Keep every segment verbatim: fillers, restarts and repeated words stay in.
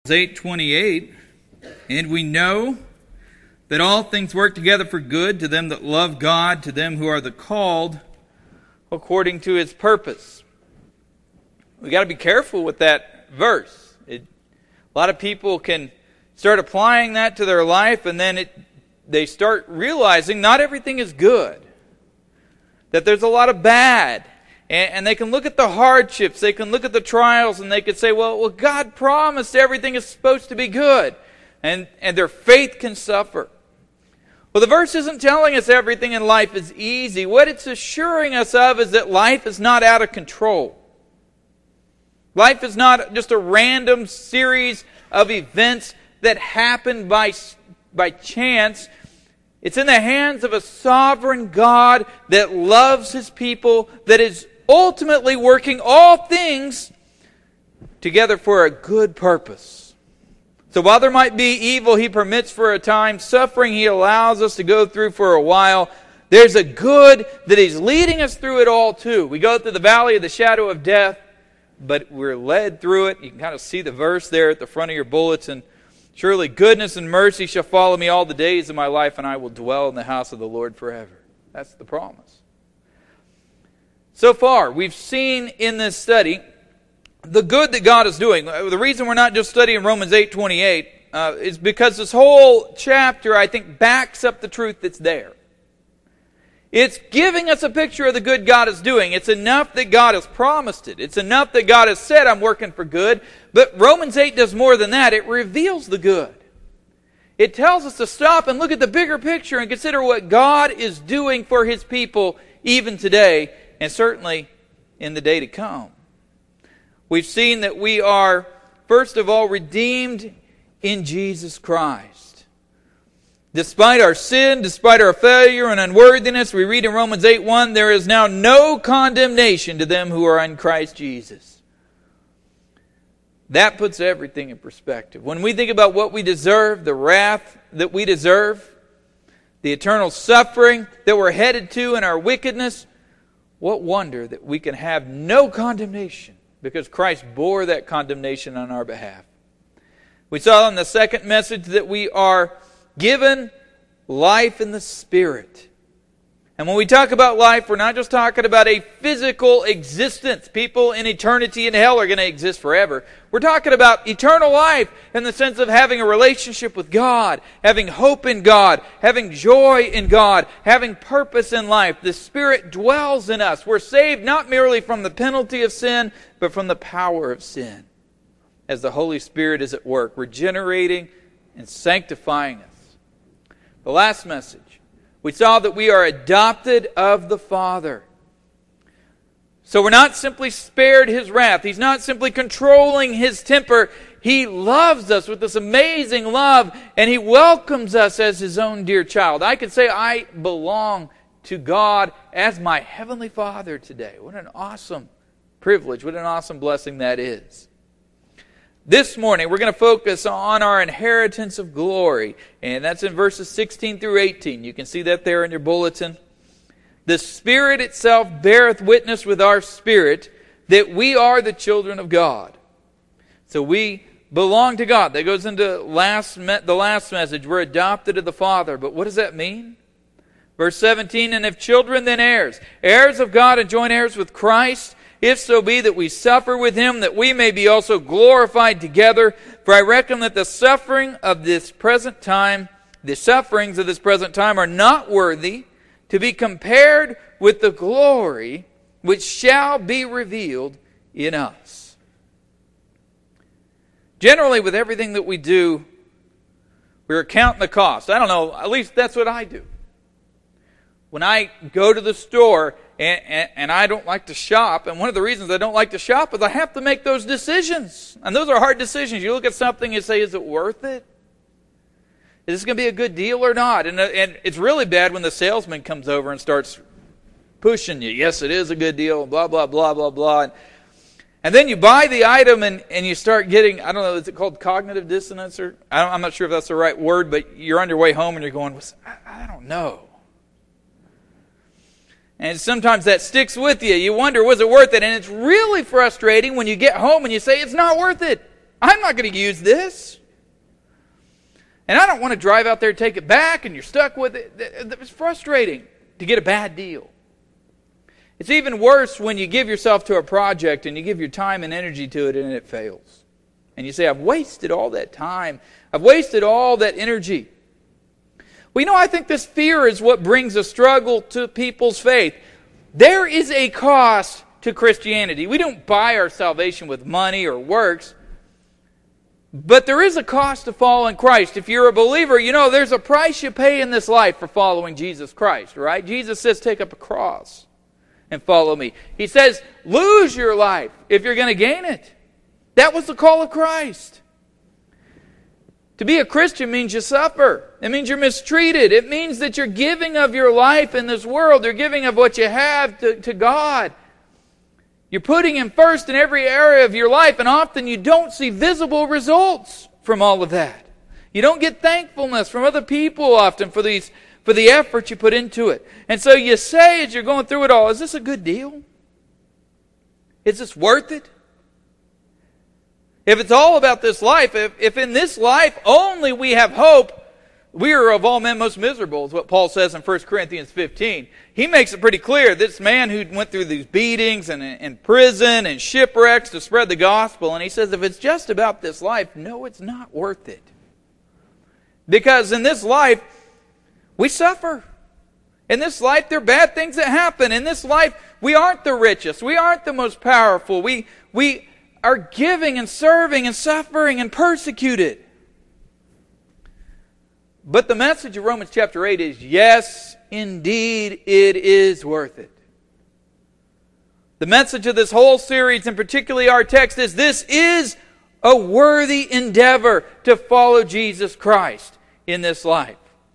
eight twenty-eight, and we know that all things work together for good to them that love God, to them who are the called according to His purpose. We got to be careful with that verse. It, a lot of people can start applying that to their life, and then it, they start realizing not everything is good. That there's a lot of bad. And, and they can look at the hardships, they can look at the trials, and they can say, well, well, God promised everything is supposed to be good. And, and their faith can suffer. Well, the verse isn't telling us everything in life is easy. What it's assuring us of is that life is not out of control. Life is not just a random series of events that happen by, by chance. It's in the hands of a sovereign God that loves His people, that is ultimately working all things together for a good purpose. So while there might be evil He permits for a time, suffering He allows us to go through for a while, there's a good that He's leading us through it all too. We go through the valley of the shadow of death, but we're led through it. You can kind of see the verse there at the front of your bulletin. Surely goodness and mercy shall follow me all the days of my life, and I will dwell in the house of the Lord forever. That's the promise. So far, we've seen in this study the good that God is doing. The reason we're not just studying Romans eight twenty-eight uh, is because this whole chapter, I think, backs up the truth that's there. It's giving us a picture of the good God is doing. It's enough that God has promised it. It's enough that God has said, I'm working for good. But Romans eight does more than that. It reveals the good. It tells us to stop and look at the bigger picture and consider what God is doing for His people even today, and certainly in the day to come. We've seen that we are, first of all, redeemed in Jesus Christ. Despite our sin, despite our failure and unworthiness, we read in Romans eight one, there is now no condemnation to them who are in Christ Jesus. That puts everything in perspective. When we think about what we deserve, the wrath that we deserve, the eternal suffering that we're headed to in our wickedness, what wonder that we can have no condemnation because Christ bore that condemnation on our behalf. We saw in the second message that we are given life in the Spirit. And when we talk about life, we're not just talking about a physical existence. People in eternity in hell are going to exist forever. We're talking about eternal life in the sense of having a relationship with God, having hope in God, having joy in God, having purpose in life. The Spirit dwells in us. We're saved not merely from the penalty of sin, but from the power of sin. As the Holy Spirit is at work, regenerating and sanctifying us. The last message, we saw that we are adopted of the Father. So we're not simply spared His wrath. He's not simply controlling His temper. He loves us with this amazing love, and He welcomes us as His own dear child. I could say I belong to God as my Heavenly Father today. What an awesome privilege. What an awesome blessing that is. This morning, we're going to focus on our inheritance of glory. And that's in verses sixteen through eighteen. You can see that there in your bulletin. The Spirit itself beareth witness with our spirit that we are the children of God. So we belong to God. That goes into last me- the last message. We're adopted of the Father. But what does that mean? Verse seventeen, and if children, then heirs. Heirs of God and joint heirs with Christ. If so be that we suffer with Him, that we may be also glorified together. For I reckon that the suffering of this present time, the sufferings of this present time are not worthy to be compared with the glory which shall be revealed in us. Generally, with everything that we do, we're counting the cost. I don't know, at least that's what I do. When I go to the store, and, and, and I don't like to shop, and one of the reasons I don't like to shop is I have to make those decisions. And those are hard decisions. You look at something and say, is it worth it? Is this going to be a good deal or not? And, and it's really bad when the salesman comes over and starts pushing you. Yes, it is a good deal, blah, blah, blah, blah, blah. And, and then you buy the item and, and you start getting, I don't know, is it called cognitive dissonance? Or I don't, I'm not sure if that's the right word, but you're on your way home and you're going, I, I don't know. And sometimes that sticks with you. You wonder, was it worth it? And it's really frustrating when you get home and you say, it's not worth it. I'm not going to use this. And I don't want to drive out there and take it back and you're stuck with it. It's frustrating to get a bad deal. It's even worse when you give yourself to a project and you give your time and energy to it and it fails. And you say, I've wasted all that time. I've wasted all that energy. Well, you know, I think this fear is what brings a struggle to people's faith. There is a cost to Christianity. We don't buy our salvation with money or works. But there is a cost to following Christ. If you're a believer, you know there's a price you pay in this life for following Jesus Christ, right? Jesus says, take up a cross and follow me. He says, lose your life if you're going to gain it. That was the call of Christ. To be a Christian means you suffer. It means you're mistreated. It means that you're giving of your life in this world. You're giving of what you have to, to God. You're putting Him first in every area of your life, and often you don't see visible results from all of that. You don't get thankfulness from other people often for these for the effort you put into it. And so you say as you're going through it all, is this a good deal? Is this worth it? If it's all about this life, if, if in this life only we have hope, we are of all men most miserable, is what Paul says in First Corinthians fifteen. He makes it pretty clear. This man who went through these beatings and in prison and shipwrecks to spread the gospel, and he says if it's just about this life, no, it's not worth it. Because in this life, we suffer. In this life, there are bad things that happen. In this life, we aren't the richest. We aren't the most powerful. We, we are giving and serving and suffering and persecuted. But the message of Romans chapter eight is, yes, indeed, it is worth it. The message of this whole series, and particularly our text, is this is a worthy endeavor to follow Jesus Christ in this life.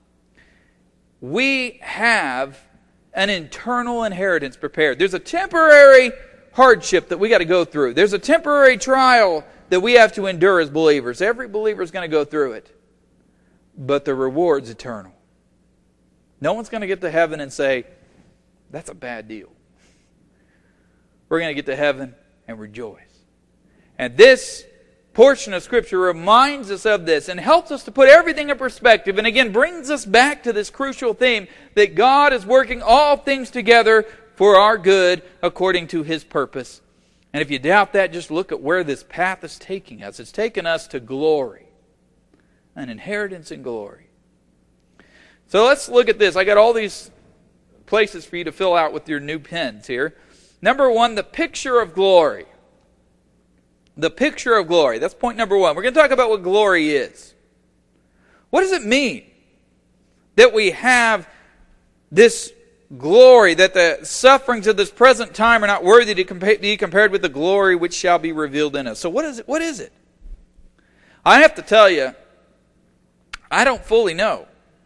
We have an eternal inheritance prepared. There's a temporary hardship that we got to go through. There's a temporary trial that we have to endure as believers. Every believer is going to go through it. But the reward's eternal. No one's going to get to heaven and say, that's a bad deal. We're going to get to heaven and rejoice. And this portion of Scripture reminds us of this and helps us to put everything in perspective, and again brings us back to this crucial theme that God is working all things together for our good according to His purpose. And if you doubt that, just look at where this path is taking us. It's taken us to glory. An inheritance in glory. So let's look at this. I got all these places for you to fill out with your new pens here. Number one, the picture of glory. The picture of glory. That's point number one. We're going to talk about what glory is. What does it mean that we have this glory, that the sufferings of this present time are not worthy to compa- be compared with the glory which shall be revealed in us? So what is it? What is it? I have to tell you, I don't fully know.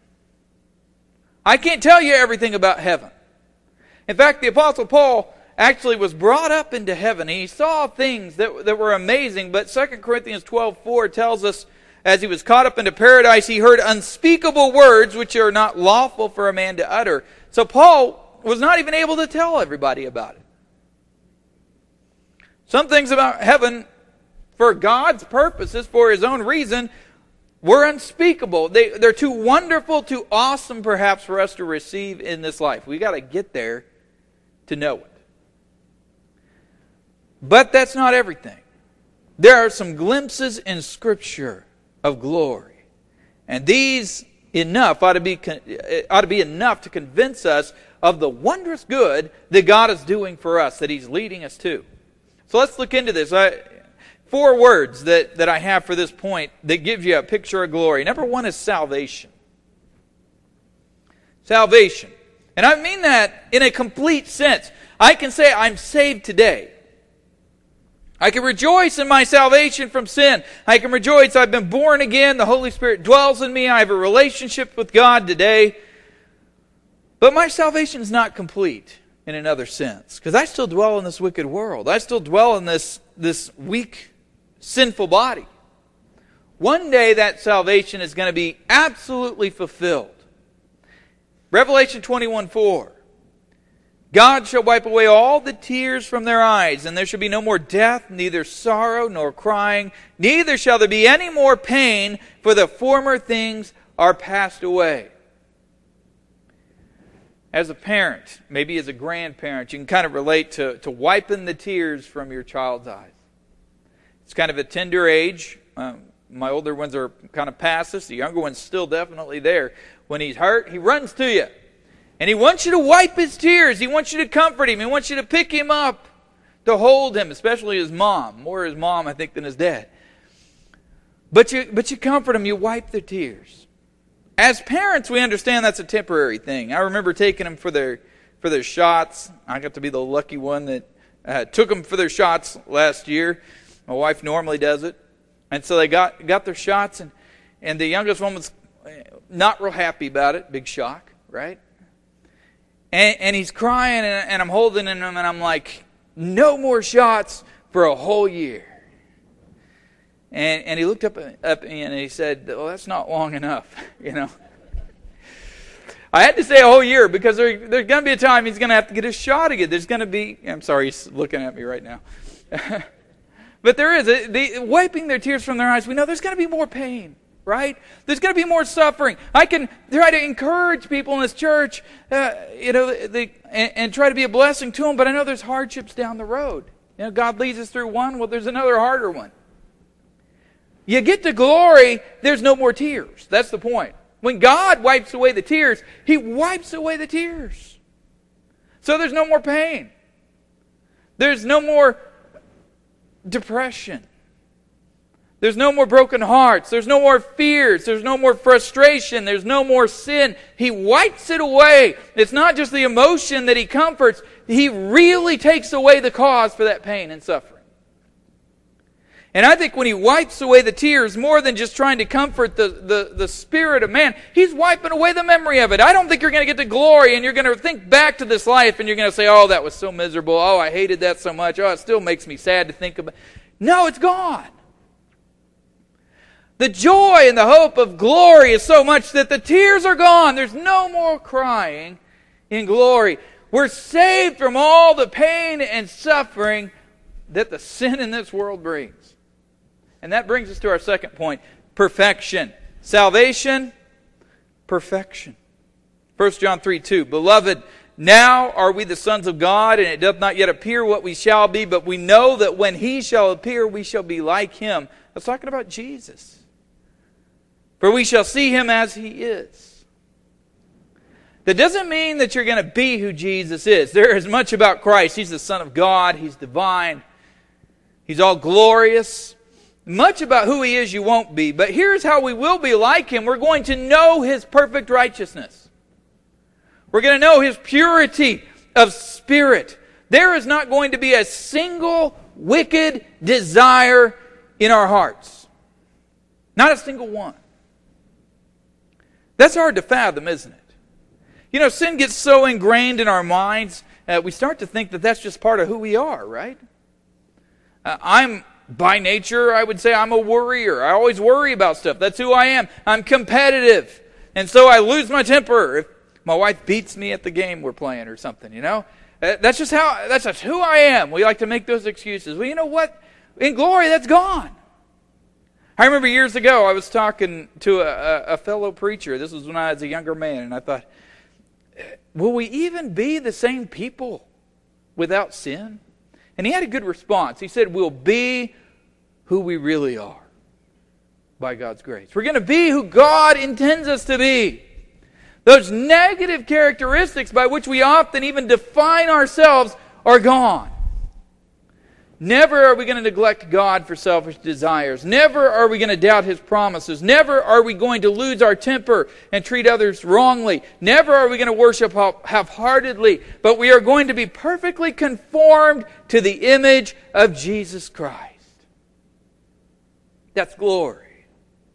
I can't tell you everything about heaven. In fact, the Apostle Paul actually was brought up into heaven. He saw things that, that were amazing, but Second Corinthians twelve four tells us, as he was caught up into paradise, he heard unspeakable words which are not lawful for a man to utter. So Paul was not even able to tell everybody about it. Some things about heaven, for God's purposes, for His own reason, were unspeakable. They, they're too wonderful, too awesome perhaps for us to receive in this life. We got to get there to know it. But that's not everything. There are some glimpses in Scripture of glory. And these enough ought to be ought to be enough to convince us of the wondrous good that God is doing for us, that He's leading us to. So let's look into this. I, Four words that, that I have for this point that gives you a picture of glory. Number one is salvation. Salvation. And I mean that in a complete sense. I can say I'm saved today. I can rejoice in my salvation from sin. I can rejoice I've been born again. The Holy Spirit dwells in me. I have a relationship with God today. But my salvation is not complete in another sense. Because I still dwell in this wicked world. I still dwell in this, this weak, sinful body. One day that salvation is going to be absolutely fulfilled. Revelation twenty-one four. God shall wipe away all the tears from their eyes, and there shall be no more death, neither sorrow nor crying, neither shall there be any more pain, for the former things are passed away. As a parent, maybe as a grandparent, you can kind of relate to, to wiping the tears from your child's eyes. It's kind of a tender age. Um, my older ones are kind of past this. The younger one's still definitely there. When he's hurt, he runs to you. And he wants you to wipe his tears. He wants you to comfort him. He wants you to pick him up, to hold him, especially his mom. More his mom, I think, than his dad. But you, but you comfort him. You wipe their tears. As parents, we understand that's a temporary thing. I remember taking them for their for their shots. I got to be the lucky one that uh, took them for their shots last year. My wife normally does it. And so they got, got their shots, and, and the youngest one was not real happy about it. Big shock, right? And, and he's crying, and, and I'm holding him, and I'm like, no more shots for a whole year. And and he looked up, up at me, and he said, well, that's not long enough, you know. I had to say a whole year, because there, there's going to be a time he's going to have to get a shot again. There's going to be, I'm sorry, he's looking at me right now. But there is, a, the, wiping their tears from their eyes, we know there's going to be more pain. Right? There's going to be more suffering. I can try to encourage people in this church, uh, you know, the, and, and try to be a blessing to them, but I know there's hardships down the road. You know, God leads us through one, well, there's another harder one. You get to glory, there's no more tears. That's the point. When God wipes away the tears, He wipes away the tears. So there's no more pain. There's no more depression. There's no more broken hearts. There's no more fears. There's no more frustration. There's no more sin. He wipes it away. It's not just the emotion that He comforts. He really takes away the cause for that pain and suffering. And I think when He wipes away the tears, more than just trying to comfort the, the, the spirit of man, He's wiping away the memory of it. I don't think you're going to get to glory and you're going to think back to this life and you're going to say, oh, that was so miserable. Oh, I hated that so much. Oh, it still makes me sad to think about it. No, it's gone. The joy and the hope of glory is so much that the tears are gone. There's no more crying in glory. We're saved from all the pain and suffering that the sin in this world brings. And that brings us to our second point, perfection. Salvation, perfection. First John three two, Beloved, now are we the sons of God, and it doth not yet appear what we shall be, but we know that when He shall appear, we shall be like Him. That's talking about Jesus. For we shall see Him as He is. That doesn't mean that you're going to be who Jesus is. There is much about Christ. He's the Son of God. He's divine. He's all glorious. Much about who He is you won't be. But here's how we will be like Him. We're going to know His perfect righteousness. We're going to know His purity of spirit. There is not going to be a single wicked desire in our hearts. Not a single one. That's hard to fathom, isn't it? You know, sin gets so ingrained in our minds, uh, we start to think that that's just part of who we are, right? Uh, I'm, by nature, I would say I'm a worrier. I always worry about stuff. That's who I am. I'm competitive. And so I lose my temper if my wife beats me at the game we're playing or something, you know? Uh, that's just how, that's just who I am. We like to make those excuses. Well, you know what? In glory, that's gone. I remember years ago, I was talking to a, a fellow preacher. This was when I was a younger man, and I thought, will we even be the same people without sin? And he had a good response. He said, we'll be who we really are by God's grace. We're going to be who God intends us to be. Those negative characteristics by which we often even define ourselves are gone. Never are we going to neglect God for selfish desires. Never are we going to doubt His promises. Never are we going to lose our temper and treat others wrongly. Never are we going to worship half-heartedly. But we are going to be perfectly conformed to the image of Jesus Christ. That's glory.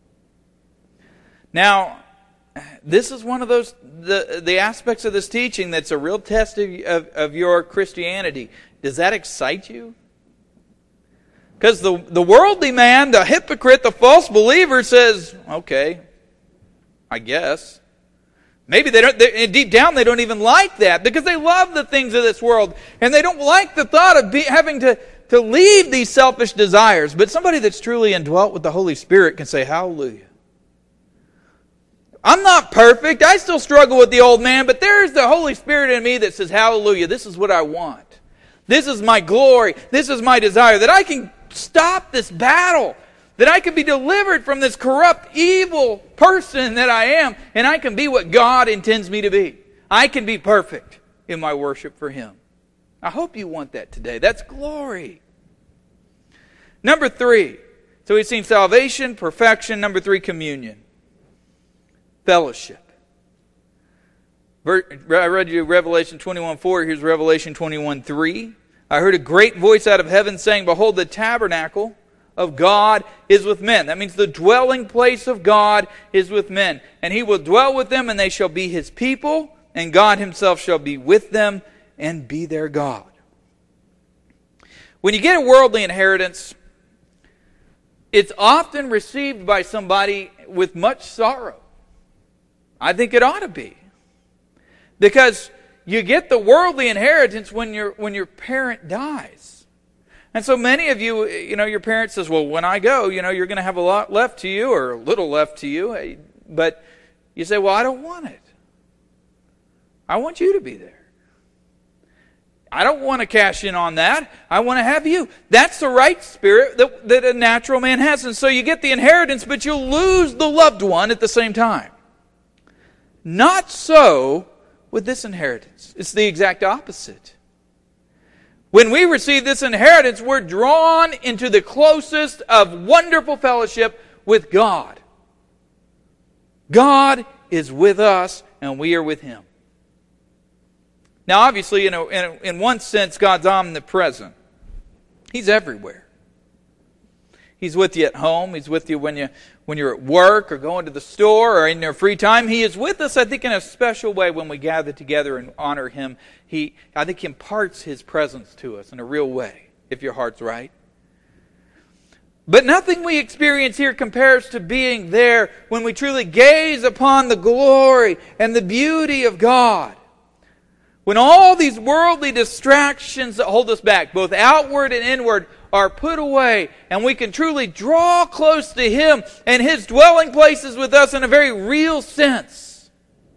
Now, this is one of those the, the aspects of this teaching that's a real test of, of, of your Christianity. Does that excite you? Because the, the worldly man, the hypocrite, the false believer says, okay, I guess. Maybe they don't, they, deep down they don't even like that because they love the things of this world and they don't like the thought of be, having to, to leave these selfish desires. But somebody that's truly indwelt with the Holy Spirit can say, hallelujah. I'm not perfect. I still struggle with the old man, but there's the Holy Spirit in me that says, hallelujah, this is what I want. This is my glory. This is my desire. That I can stop this battle. That I can be delivered from this corrupt, evil person that I am, and I can be what God intends me to be. I can be perfect in my worship for Him. I hope you want that today. That's glory. Number three. So we've seen salvation, perfection. Number three, communion. Fellowship. I read you Revelation twenty-one four. Here's Revelation twenty-one three. I heard a great voice out of heaven saying, behold, the tabernacle of God is with men. That means the dwelling place of God is with men. And He will dwell with them, and they shall be His people, and God Himself shall be with them and be their God. When you get a worldly inheritance, it's often received by somebody with much sorrow. I think it ought to be. Because you get the worldly inheritance when your when your parent dies. And so many of you, you know, your parent says, well, when I go, you know, you're going to have a lot left to you or a little left to you. But you say, well, I don't want it. I want you to be there. I don't want to cash in on that. I want to have you. That's the right spirit that, that a natural man has. And so you get the inheritance, but you'll lose the loved one at the same time. Not so with this inheritance. It's the exact opposite. When we receive this inheritance, we're drawn into the closest of wonderful fellowship with God. God is with us, and we are with Him. Now, obviously, you know, in, in one sense, God's omnipresent. He's everywhere. He's with you at home. He's with you when, you, when you're at work or going to the store or in your free time. He is with us, I think, in a special way when we gather together and honor Him. He, I think He imparts His presence to us in a real way, if your heart's right. But nothing we experience here compares to being there when we truly gaze upon the glory and the beauty of God. When all these worldly distractions that hold us back, both outward and inward, are put away, and we can truly draw close to Him, and His dwelling place is with us in a very real sense.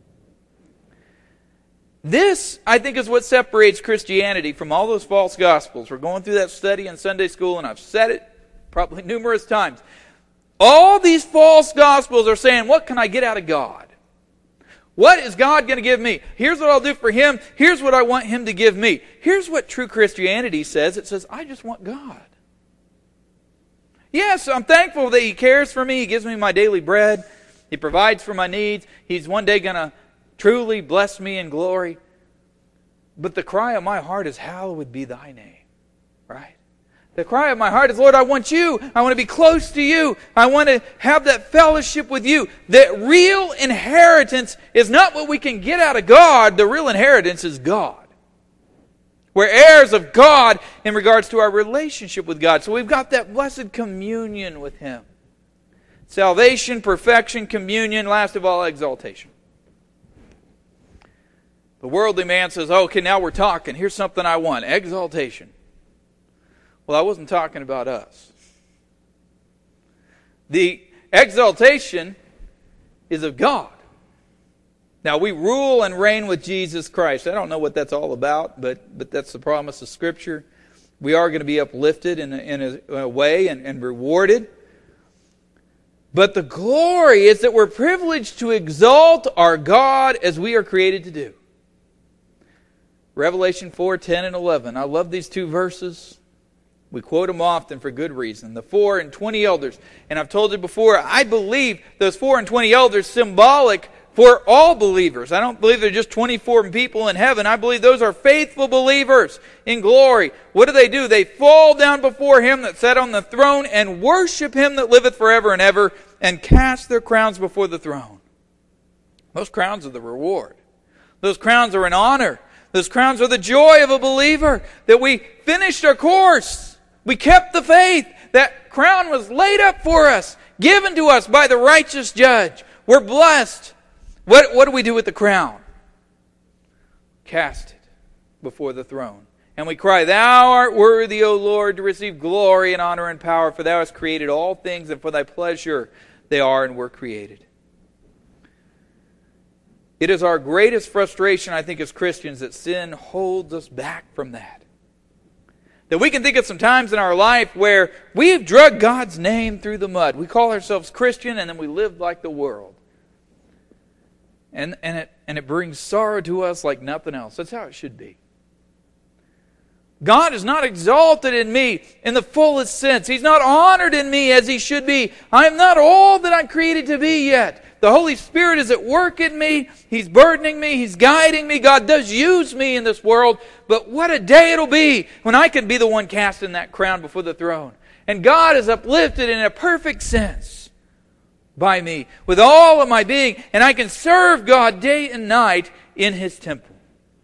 This, I think, is what separates Christianity from all those false gospels. We're going through that study in Sunday school, and I've said it probably numerous times. All these false gospels are saying, what can I get out of God? What is God going to give me? Here's what I'll do for Him. Here's what I want Him to give me. Here's what true Christianity says. It says, I just want God. Yes, I'm thankful that He cares for me. He gives me my daily bread. He provides for my needs. He's one day going to truly bless me in glory. But the cry of my heart is, hallowed be Thy name. Right? The cry of my heart is, Lord, I want You. I want to be close to You. I want to have that fellowship with You. That real inheritance is not what we can get out of God. The real inheritance is God. We're heirs of God in regards to our relationship with God. So we've got that blessed communion with Him. Salvation, perfection, communion, last of all, exaltation. The worldly man says, oh, okay, now we're talking. Here's something I want. Exaltation. Well, I wasn't talking about us. The exaltation is of God. Now, we rule and reign with Jesus Christ. I don't know what that's all about, but, but that's the promise of Scripture. We are going to be uplifted in a, in a, in a way and, and rewarded. But the glory is that we're privileged to exalt our God as we are created to do. Revelation four, ten, and eleven. I love these two verses. We quote them often for good reason. The four and twenty elders. And I've told you before, I believe those four and twenty elders symbolic for all believers. I don't believe they're just twenty-four people in heaven. I believe those are faithful believers in glory. What do they do? They fall down before Him that sat on the throne and worship Him that liveth forever and ever and cast their crowns before the throne. Those crowns are the reward. Those crowns are an honor. Those crowns are the joy of a believer, that we finished our course. We kept the faith. That crown was laid up for us, given to us by the righteous judge. We're blessed. What, what do we do with the crown? Cast it before the throne. And we cry, Thou art worthy, O Lord, to receive glory and honor and power, for Thou hast created all things, and for Thy pleasure they are and were created. It is our greatest frustration, I think, as Christians, that sin holds us back from that. That we can think of some times in our life where we've dragged God's name through the mud. We call ourselves Christian, and then we live like the world. And, and, it, and it brings sorrow to us like nothing else. That's how it should be. God is not exalted in me in the fullest sense. He's not honored in me as He should be. I am not all that I'm created to be yet. The Holy Spirit is at work in me. He's burdening me. He's guiding me. God does use me in this world. But what a day it'll be when I can be the one casting that crown before the throne. And God is uplifted in a perfect sense by me with all of my being. And I can serve God day and night in His temple.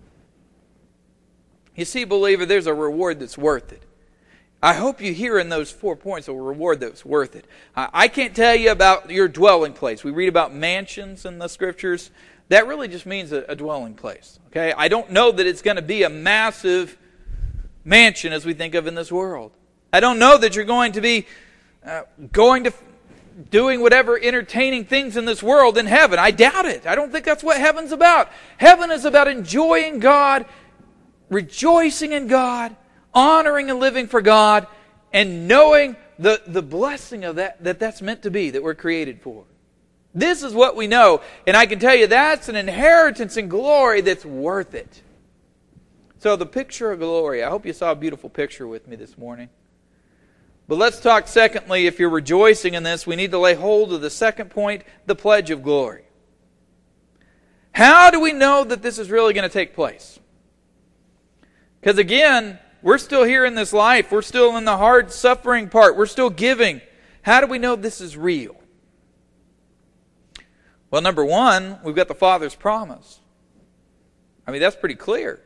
You see, believer, there's a reward that's worth it. I hope you hear in those four points a reward that's worth it. I can't tell you about your dwelling place. We read about mansions in the Scriptures. That really just means a, a dwelling place. Okay, I don't know that it's going to be a massive mansion as we think of in this world. I don't know that you're going to be uh, going to doing whatever entertaining things in this world in heaven. I doubt it. I don't think that's what heaven's about. Heaven is about enjoying God, rejoicing in God, honoring and living for God, and knowing the, the blessing of that, that that's meant to be, that we're created for. This is what we know, and I can tell you that's an inheritance in glory that's worth it. So the picture of glory, I hope you saw a beautiful picture with me this morning. But let's talk secondly, if you're rejoicing in this, we need to lay hold of the second point, the pledge of glory. How do we know that this is really going to take place? Because again, we're still here in this life. We're still in the hard suffering part. We're still giving. How do we know this is real? Well, number one, we've got the Father's promise. I mean, that's pretty clear.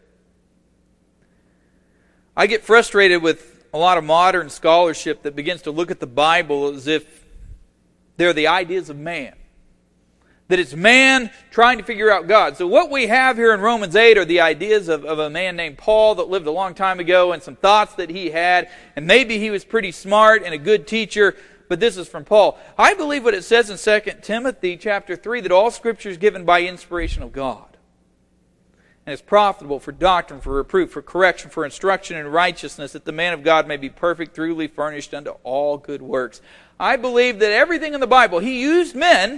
I get frustrated with a lot of modern scholarship that begins to look at the Bible as if they're the ideas of man. That it's man trying to figure out God. So what we have here in Romans eight are the ideas of, of a man named Paul that lived a long time ago and some thoughts that he had. And maybe he was pretty smart and a good teacher, but this is from Paul. I believe what it says in Second Timothy chapter three, that all Scripture is given by inspiration of God. And it's profitable for doctrine, for reproof, for correction, for instruction in righteousness, that the man of God may be perfect, truly furnished unto all good works. I believe that everything in the Bible, He used men,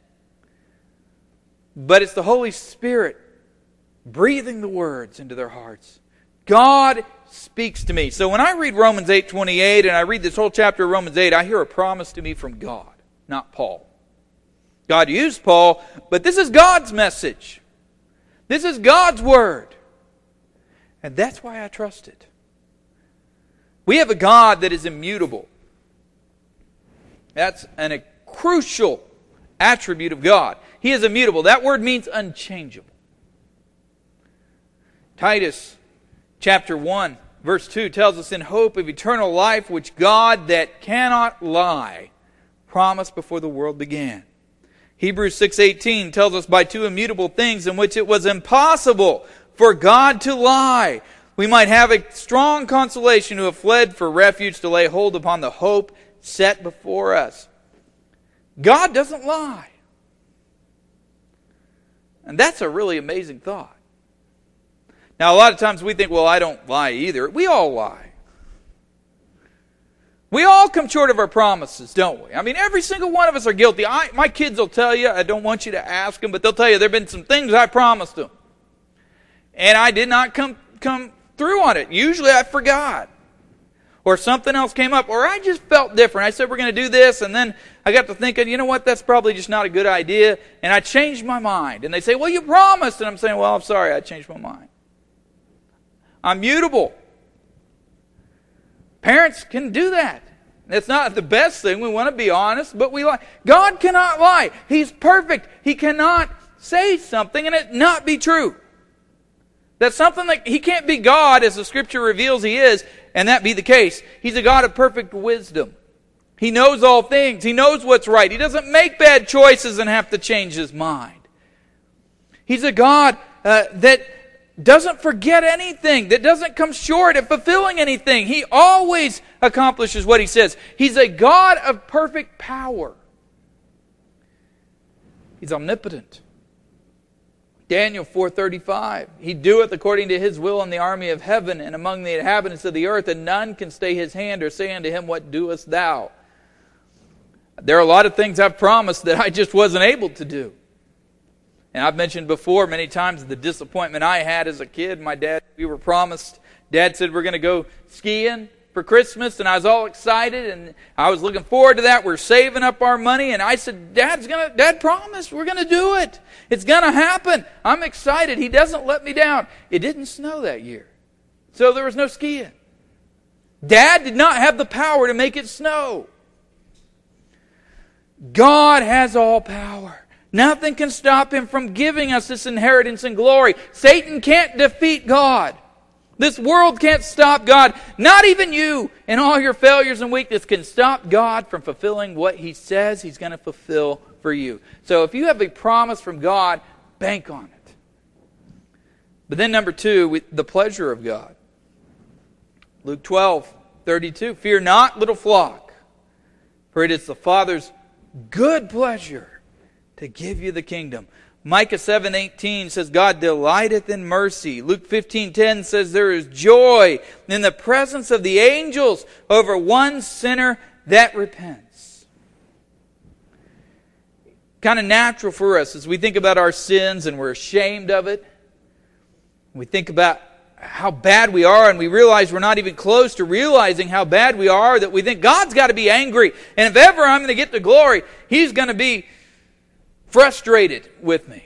but it's the Holy Spirit breathing the words into their hearts. God speaks to me. So when I read Romans eight twenty-eight and I read this whole chapter of Romans eight, I hear a promise to me from God, not Paul. God used Paul, but this is God's message. This is God's word. And that's why I trust it. We have a God that is immutable. That's an, a crucial attribute of God. He is immutable. That word means unchangeable. Titus chapter one, verse two tells us, in hope of eternal life, which God that cannot lie promised before the world began. Hebrews six eighteen tells us, by two immutable things in which it was impossible for God to lie, we might have a strong consolation who have fled for refuge to lay hold upon the hope set before us. God doesn't lie. And that's a really amazing thought. Now, a lot of times we think, well, I don't lie either. We all lie. We all come short of our promises, don't we? I mean, every single one of us are guilty. I, my kids will tell you, I don't want you to ask them, but they'll tell you there have been some things I promised them. And I did not come, come through on it. Usually I forgot. Or something else came up, or I just felt different. I said we're going to do this, and then I got to thinking, you know what, that's probably just not a good idea, and I changed my mind. And they say, well, you promised, and I'm saying, well, I'm sorry, I changed my mind. I'm mutable. Parents can do that. It's not the best thing. We want to be honest, but we lie. God cannot lie. He's perfect. He cannot say something and it not be true. That's something that He can't be God, as the Scripture reveals He is, and that be the case. He's a God of perfect wisdom. He knows all things. He knows what's right. He doesn't make bad choices and have to change His mind. He's a God uh, that doesn't forget anything, that doesn't come short of fulfilling anything. He always accomplishes what He says. He's a God of perfect power. He's omnipotent. Daniel four thirty-five, He doeth according to His will in the army of heaven and among the inhabitants of the earth, and none can stay His hand or say unto Him, what doest thou? There are a lot of things I've promised that I just wasn't able to do. And I've mentioned before many times the disappointment I had as a kid. My dad, we were promised, Dad said we're going to go skiing for Christmas, and I was all excited, and I was looking forward to that. We're saving up our money, and I said, Dad's gonna, Dad promised we're going to do it. It's going to happen. I'm excited. He doesn't let me down. It didn't snow that year, so there was no skiing. Dad did not have the power to make it snow. God has all power. Nothing can stop Him from giving us this inheritance and glory. Satan can't defeat God. This world can't stop God. Not even you and all your failures and weakness can stop God from fulfilling what He says He's going to fulfill for you. So if you have a promise from God, bank on it. But then number two, the pleasure of God. Luke twelve thirty-two, fear not, little flock, for it is the Father's good pleasure to give you the kingdom. Micah seven eighteen says, God delighteth in mercy. Luke fifteen ten says, there is joy in the presence of the angels over one sinner that repents. Kind of natural for us as we think about our sins and we're ashamed of it. We think about how bad we are, and we realize we're not even close to realizing how bad we are, that we think God's got to be angry. And if ever I'm going to get to glory, He's going to be frustrated with me.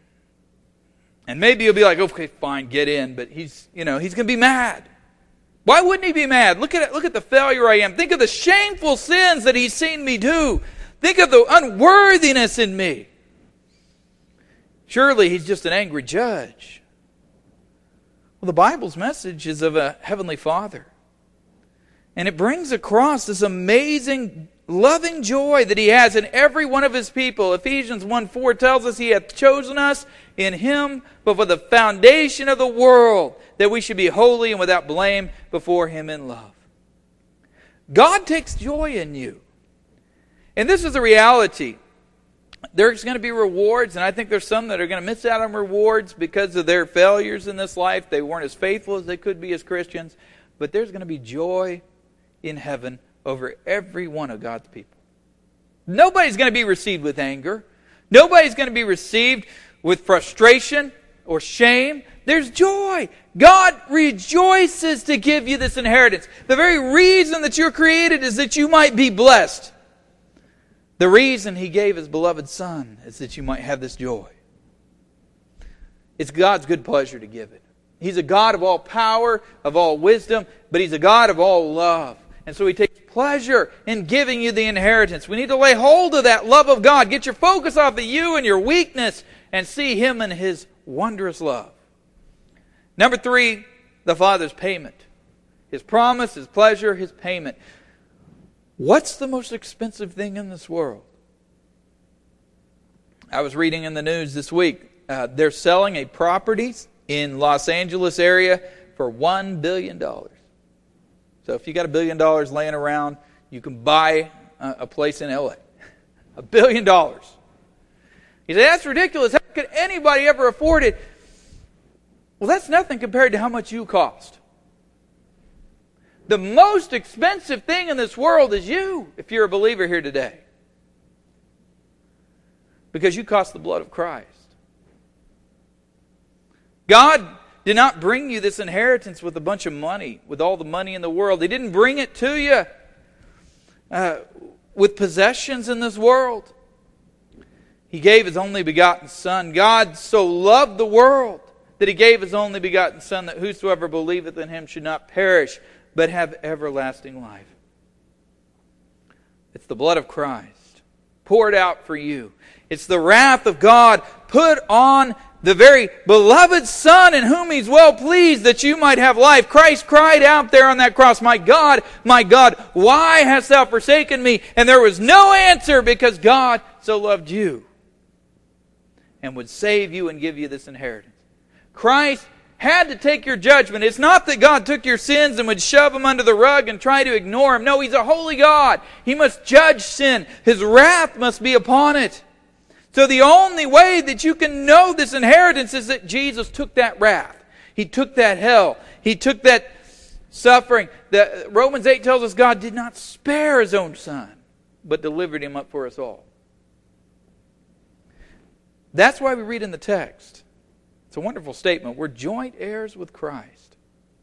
And maybe He'll be like, okay, fine, get in. But He's, you know, He's going to be mad. Why wouldn't He be mad? Look at it, look at the failure I am. Think of the shameful sins that He's seen me do. Think of the unworthiness in me. Surely He's just an angry judge. Well, the Bible's message is of a heavenly Father. And it brings across this amazing, loving joy that He has in every one of His people. Ephesians one four tells us He hath chosen us in Him before the foundation of the world, that we should be holy and without blame before Him in love. God takes joy in you. And this is a reality. There's going to be rewards, and I think there's some that are going to miss out on rewards because of their failures in this life. They weren't as faithful as they could be as Christians. But there's going to be joy in heaven over every one of God's people. Nobody's going to be received with anger. Nobody's going to be received with frustration or shame. There's joy. God rejoices to give you this inheritance. The very reason that you're created is that you might be blessed. The reason He gave His beloved Son is that you might have this joy. It's God's good pleasure to give it. He's a God of all power, of all wisdom, but He's a God of all love. And so He takes pleasure in giving you the inheritance. We need to lay hold of that love of God. Get your focus off of you and your weakness and see Him and His wondrous love. Number three, the Father's payment. His promise, His pleasure, His payment. What's the most expensive thing in this world? I was reading in the news this week. Uh, they're selling a property in Los Angeles area for one billion dollars. So if you got a billion dollars laying around, you can buy a, a place in L A. A billion dollars. You say, that's ridiculous. How could anybody ever afford it? Well, that's nothing compared to how much you cost. The most expensive thing in this world is you, if you're a believer here today. Because you cost the blood of Christ. God did not bring you this inheritance with a bunch of money, with all the money in the world. He didn't bring it to you uh, with possessions in this world. He gave His only begotten Son. God so loved the world that He gave His only begotten Son, that whosoever believeth in Him should not perish, but have everlasting life. It's the blood of Christ poured out for you. It's the wrath of God put on the very beloved Son in whom He's well pleased that you might have life. Christ cried out there on that cross, my God, my God, why hast Thou forsaken me? And there was no answer because God so loved you. and would save you and give you this inheritance. Christ had to take your judgment. It's not that God took your sins and would shove them under the rug and try to ignore them. No, He's a holy God. He must judge sin. His wrath must be upon it. So the only way that you can know this inheritance is that Jesus took that wrath. He took that hell. He took that suffering. The, Romans eight tells us God did not spare His own Son, but delivered Him up for us all. That's why we read in the text. It's a wonderful statement. We're joint heirs with Christ.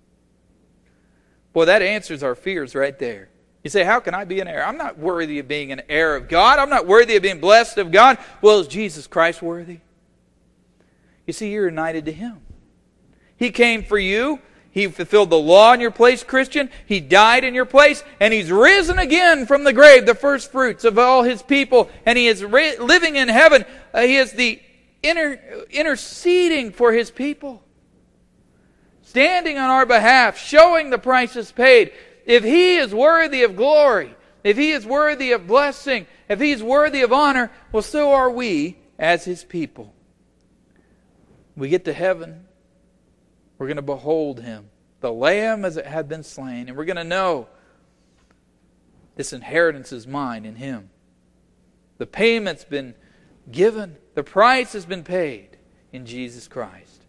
Boy, that answers our fears right there. You say, how can I be an heir? I'm not worthy of being an heir of God. I'm not worthy of being blessed of God. Well, is Jesus Christ worthy? You see, you're united to Him. He came for you. He fulfilled the law in your place, Christian. He died in your place. And He's risen again from the grave, the first fruits of all His people. And He is ri- living in heaven. Uh, he is the inter- interceding for His people. Standing on our behalf, showing the prices paid. If He is worthy of glory, if He is worthy of blessing, if He is worthy of honor, well, so are we as His people. We get to heaven, we're going to behold Him, the Lamb as it had been slain, and we're going to know this inheritance is mine in Him. The payment's been given, the price has been paid in Jesus Christ.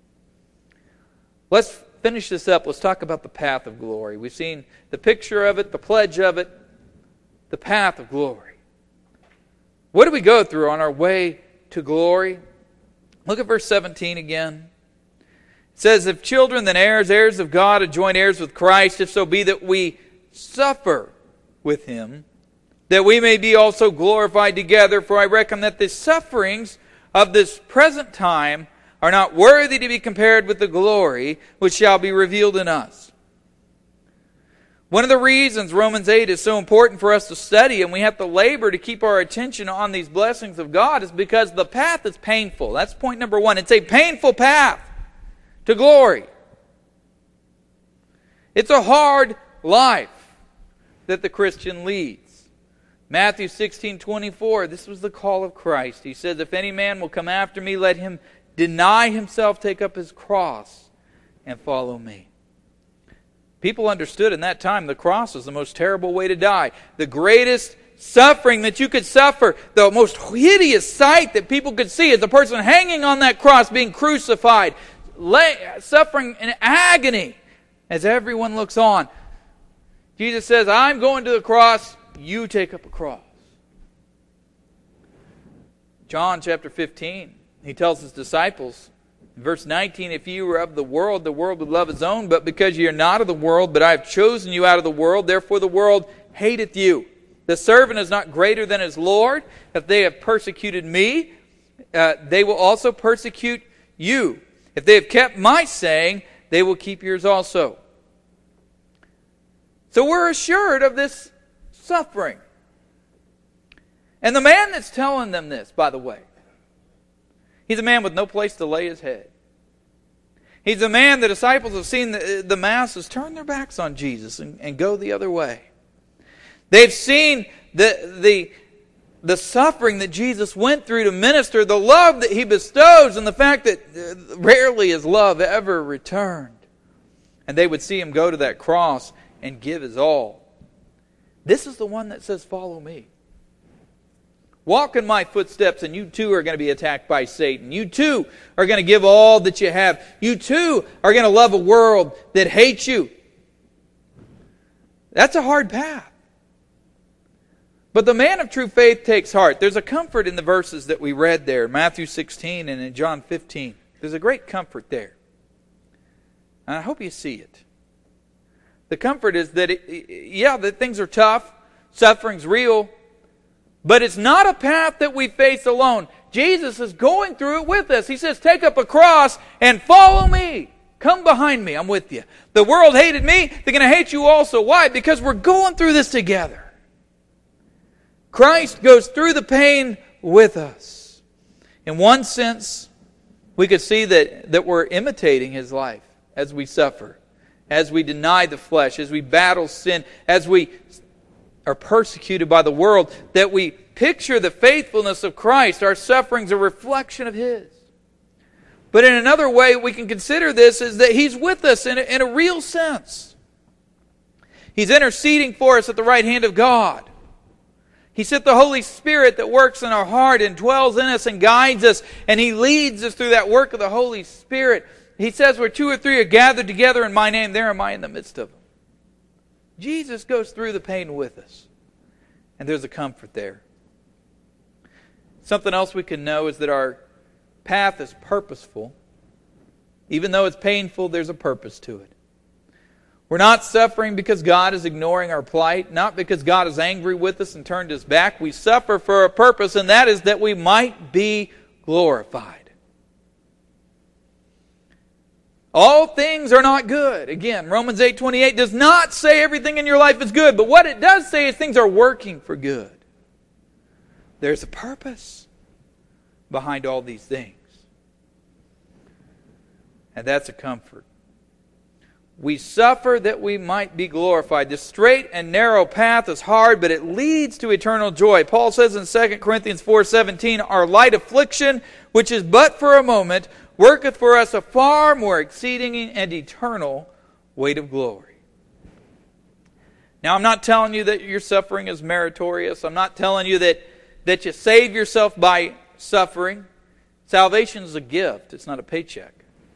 Let's finish this up. Let's talk about the path of glory. We've seen the picture of it, the pledge of it, the path of glory. What do we go through on our way to glory? Look at verse seventeen again. It says, if children, then heirs, heirs of God, and joint heirs with Christ, if so be that we suffer with Him, that we may be also glorified together. For I reckon that the sufferings of this present time are not worthy to be compared with the glory which shall be revealed in us. One of the reasons Romans eight is so important for us to study, and we have to labor to keep our attention on these blessings of God, is because the path is painful. That's point number one. It's a painful path to glory. It's a hard life that the Christian leads. Matthew sixteen twenty-four, this was the call of Christ. He says, if any man will come after me, let him deny himself, take up his cross, and follow me. People understood in that time the cross was the most terrible way to die. The greatest suffering that you could suffer, the most hideous sight that people could see is a person hanging on that cross, being crucified, lay, suffering in agony as everyone looks on. Jesus says, I'm going to the cross, you take up a cross. John chapter fifteen. He tells His disciples, in verse nineteen, if you were of the world, the world would love its own. But because you are not of the world, but I have chosen you out of the world, therefore the world hateth you. The servant is not greater than his Lord. If they have persecuted me, uh, they will also persecute you. If they have kept my saying, they will keep yours also. So we're assured of this suffering. And the man that's telling them this, by the way, he's a man with no place to lay his head. He's a man the disciples have seen the, the masses turn their backs on Jesus and, and go the other way. They've seen the, the, the suffering that Jesus went through to minister, the love that He bestows, and the fact that rarely His love ever returned. And they would see Him go to that cross and give His all. This is the one that says, follow me. Walk in my footsteps, and you too are going to be attacked by Satan. You too are going to give all that you have. You too are going to love a world that hates you. That's a hard path. But the man of true faith takes heart. There's a comfort in the verses that we read there, Matthew sixteen and in John fifteen. There's a great comfort there. And I hope you see it. The comfort is that, it, yeah, that things are tough, suffering's real, but it's not a path that we face alone. Jesus is going through it with us. He says, take up a cross and follow me. Come behind me. I'm with you. The world hated me. They're going to hate you also. Why? Because we're going through this together. Christ goes through the pain with us. In one sense, we could see that, that we're imitating His life as we suffer, as we deny the flesh, as we battle sin, as we are persecuted by the world, that we picture the faithfulness of Christ. Our suffering's a reflection of His. But in another way we can consider this is that He's with us in a, in a real sense. He's interceding for us at the right hand of God. He sent the Holy Spirit that works in our heart and dwells in us and guides us, and He leads us through that work of the Holy Spirit. He says, where two or three are gathered together in my name, there am I in the midst of them. Jesus goes through the pain with us, and there's a comfort there. Something else we can know is that our path is purposeful. Even though it's painful, there's a purpose to it. We're not suffering because God is ignoring our plight, not because God is angry with us and turned His back. We suffer for a purpose, and that is that we might be glorified. All things are not good. Again, Romans eight twenty-eight does not say everything in your life is good, but what it does say is things are working for good. There's a purpose behind all these things. And that's a comfort. We suffer that we might be glorified. The straight and narrow path is hard, but it leads to eternal joy. Paul says in Second Corinthians four seventeen, our light affliction, which is but for a moment, worketh for us a far more exceeding and eternal weight of glory. Now, I'm not telling you that your suffering is meritorious. I'm not telling you that, that you save yourself by suffering. Salvation is a gift. It's not a paycheck.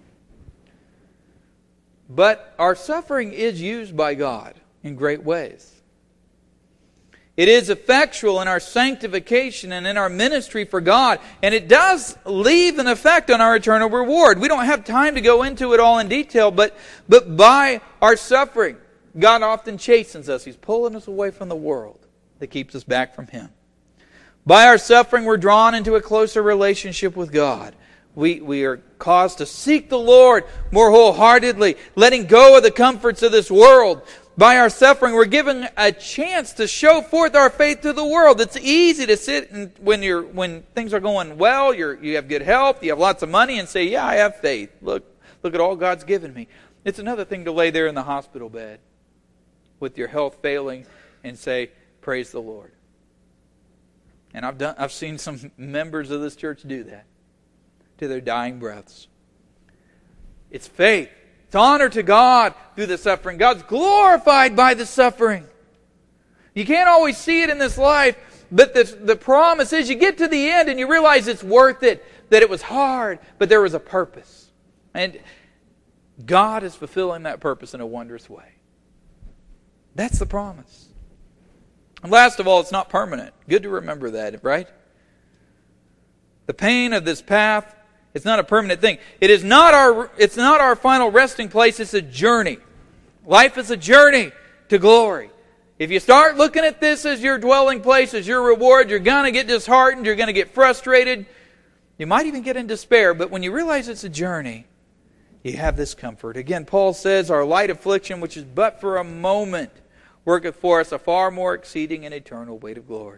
But our suffering is used by God in great ways. It is effectual in our sanctification and in our ministry for God. And it does leave an effect on our eternal reward. We don't have time to go into it all in detail, but, but by our suffering, God often chastens us. He's pulling us away from the world that keeps us back from Him. By our suffering, we're drawn into a closer relationship with God. We, we are caused to seek the Lord more wholeheartedly, letting go of the comforts of this world. By our suffering, we're given a chance to show forth our faith to the world. It's easy to sit and when you're when things are going well, you're you have good health, you have lots of money, and say, "Yeah, I have faith. Look, look at all God's given me." It's another thing to lay there in the hospital bed with your health failing and say, "Praise the Lord." And I've done I've seen some members of this church do that to their dying breaths. It's faith. It's honor to God through the suffering. God's glorified by the suffering. You can't always see it in this life, but the, the promise is you get to the end and you realize it's worth it, that it was hard, but there was a purpose. And God is fulfilling that purpose in a wondrous way. That's the promise. And last of all, it's not permanent. Good to remember that, right? The pain of this path, it's not a permanent thing. It is not our, it's not our final resting place. It's a journey. Life is a journey to glory. If you start looking at this as your dwelling place, as your reward, you're going to get disheartened. You're going to get frustrated. You might even get in despair. But when you realize it's a journey, you have this comfort. Again, Paul says, our light affliction, which is but for a moment, worketh for us a far more exceeding and eternal weight of glory.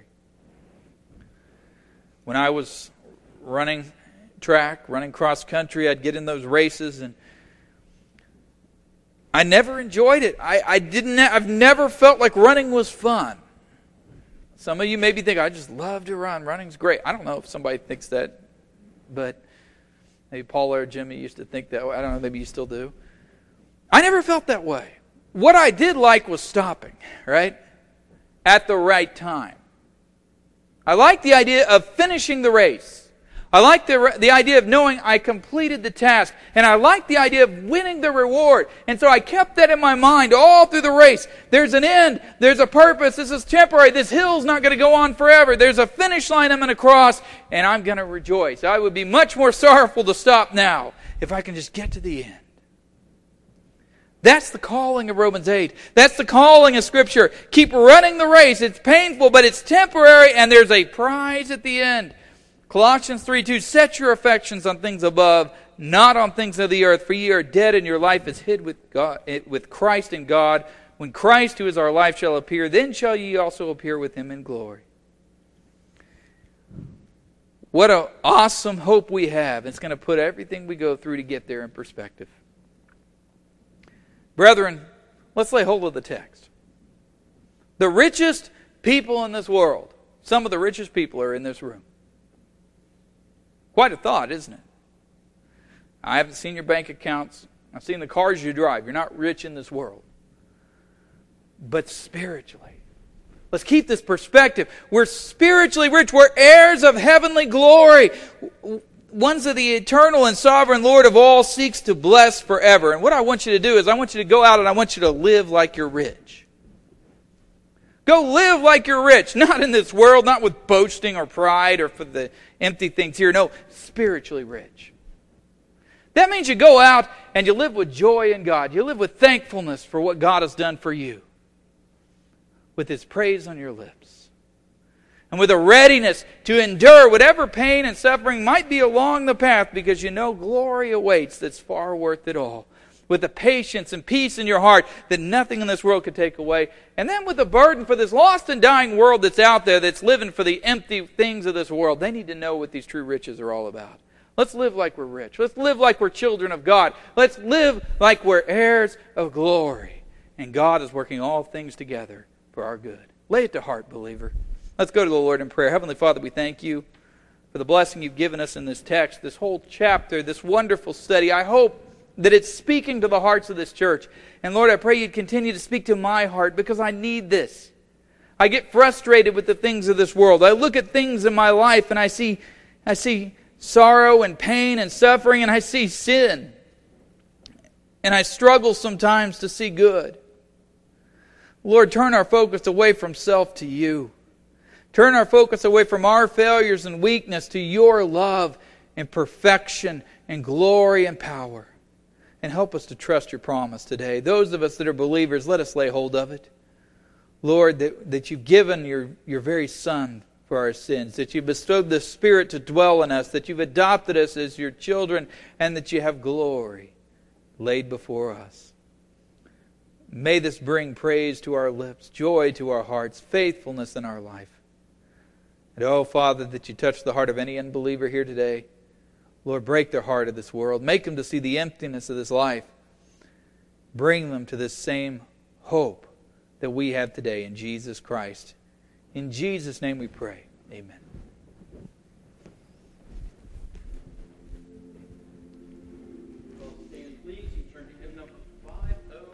When I was running track, running cross country, I'd get in those races, and I never enjoyed it. I, I didn't. I've never felt like running was fun. Some of you maybe think, I just love to run. Running's great. I don't know if somebody thinks that, but maybe Paul or Jimmy used to think that way. I don't know, maybe you still do. I never felt that way. What I did like was stopping, right? At the right time. I liked the idea of finishing the race. I like the, the idea of knowing I completed the task. And I like the idea of winning the reward. And so I kept that in my mind all through the race. There's an end. There's a purpose. This is temporary. This hill's not going to go on forever. There's a finish line I'm going to cross. And I'm going to rejoice. I would be much more sorrowful to stop now if I can just get to the end. That's the calling of Romans eight. That's the calling of Scripture. Keep running the race. It's painful, but it's temporary. And there's a prize at the end. Colossians three two, set your affections on things above, not on things of the earth, for ye are dead and your life is hid with God, with Christ in God. When Christ, who is our life, shall appear, then shall ye also appear with Him in glory. What an awesome hope we have. It's going to put everything we go through to get there in perspective. Brethren, let's lay hold of the text. The richest people in this world Some of the richest people are in this room. Quite a thought, isn't it? I haven't seen your bank accounts. I've seen the cars you drive. You're not rich in this world. But spiritually, let's keep this perspective. We're spiritually rich. We're heirs of heavenly glory. Ones of the eternal and sovereign Lord of all seeks to bless forever. And what I want you to do is I want you to go out and I want you to live like you're rich. Go live like you're rich. Not in this world, not with boasting or pride or for the empty things here. No, spiritually rich. That means you go out and you live with joy in God. You live with thankfulness for what God has done for you. With His praise on your lips. And with a readiness to endure whatever pain and suffering might be along the path because you know glory awaits that's far worth it all. With a patience and peace in your heart that nothing in this world could take away. And then with a burden for this lost and dying world that's out there that's living for the empty things of this world. They need to know what these true riches are all about. Let's live like we're rich. Let's live like we're children of God. Let's live like we're heirs of glory. And God is working all things together for our good. Lay it to heart, believer. Let's go to the Lord in prayer. Heavenly Father, we thank you for the blessing you've given us in this text, this whole chapter, this wonderful study. I hope that it's speaking to the hearts of this church. And Lord, I pray you'd continue to speak to my heart because I need this. I get frustrated with the things of this world. I look at things in my life and I see, I see sorrow and pain and suffering and I see sin. And I struggle sometimes to see good. Lord, turn our focus away from self to you. Turn our focus away from our failures and weakness to your love and perfection and glory and power. And help us to trust your promise today. Those of us that are believers, let us lay hold of it. Lord, that, that you've given your, your very Son for our sins, that you've bestowed the Spirit to dwell in us, that you've adopted us as your children, and that you have glory laid before us. May this bring praise to our lips, joy to our hearts, faithfulness in our life. And oh, Father, that you touch the heart of any unbeliever here today. Lord, break their heart of this world. Make them to see the emptiness of this life. Bring them to this same hope that we have today in Jesus Christ. In Jesus' name we pray. Amen.